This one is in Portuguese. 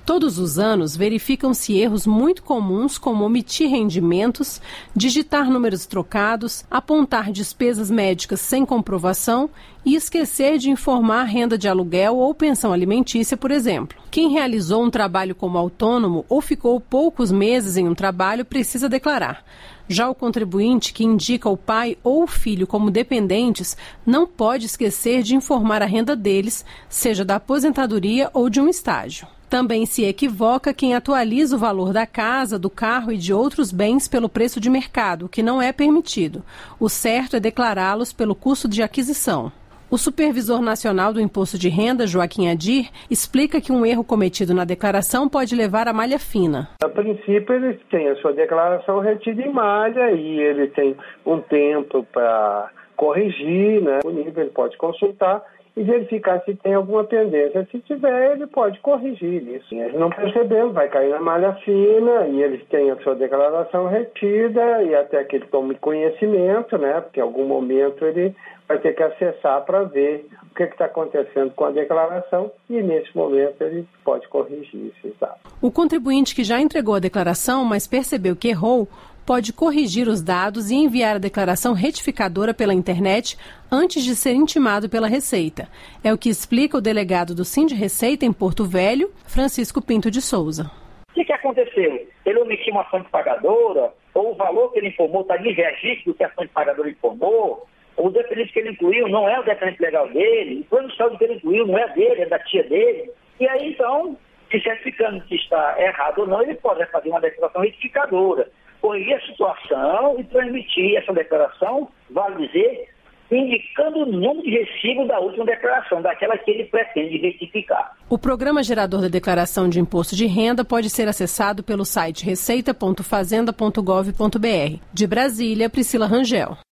Todos os anos, verificam-se erros muito comuns como omitir rendimentos, digitar números trocados, apontar despesas médicas sem comprovação e esquecer de informar renda de aluguel ou pensão alimentícia, por exemplo. Quem realizou um trabalho como autônomo ou ficou poucos meses em um trabalho precisa declarar. Já o contribuinte que indica o pai ou o filho como dependentes não pode esquecer de informar a renda deles, seja da aposentadoria ou de um estágio. Também se equivoca quem atualiza o valor da casa, do carro e de outros bens pelo preço de mercado, o que não é permitido. O certo é declará-los pelo custo de aquisição. O Supervisor Nacional do Imposto de Renda, Joaquim Adir, explica que um erro cometido na declaração pode levar à malha fina. A princípio, ele tem a sua declaração retida em malha e ele tem um tempo para corrigir, né? O nível ele pode consultar e verificar se tem alguma pendência. Se tiver, ele pode corrigir isso. Eles não percebendo, vai cair na malha fina e eles têm a sua declaração retida e até que ele tome conhecimento, né? Porque em algum momento ele vai ter que acessar para ver o que está acontecendo com a declaração e nesse momento ele pode corrigir esses dados. O contribuinte que já entregou a declaração, mas percebeu que errou, pode corrigir os dados e enviar a declaração retificadora pela internet antes de ser intimado pela Receita. É o que explica o delegado do Sindreceita em Porto Velho, Francisco Pinto de Souza. O que aconteceu? Ele omitiu uma fonte pagadora, ou o valor que ele informou está em registro do que a fonte pagadora informou, ou o dependente que ele incluiu não é o dependente legal dele, o plano de saúde que ele incluiu não é dele, é da tia dele. E aí, então, se certificando que está errado ou não, ele pode fazer uma declaração retificadora, corrigir a situação e transmitir essa declaração, vale dizer, indicando o número de recibo da última declaração, daquela que ele pretende retificar. O Programa Gerador da Declaração de Imposto de Renda pode ser acessado pelo site receita.fazenda.gov.br. De Brasília, Priscila Rangel.